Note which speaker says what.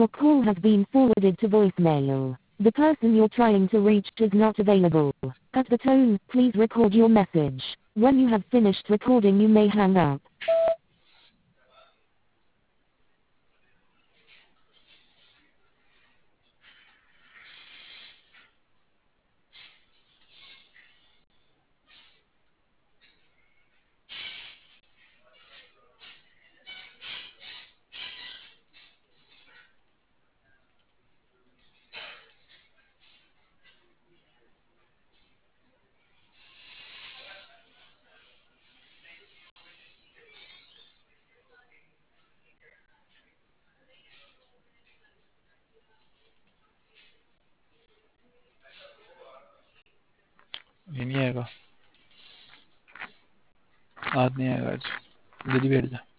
Speaker 1: Your call has been forwarded to voicemail. The person you're trying to reach is not available. At the tone, please record your message. When you have finished recording, you may hang up.
Speaker 2: ये नहीं आएगा, आज नहीं आएगा, आज जल्दी बैठ जा।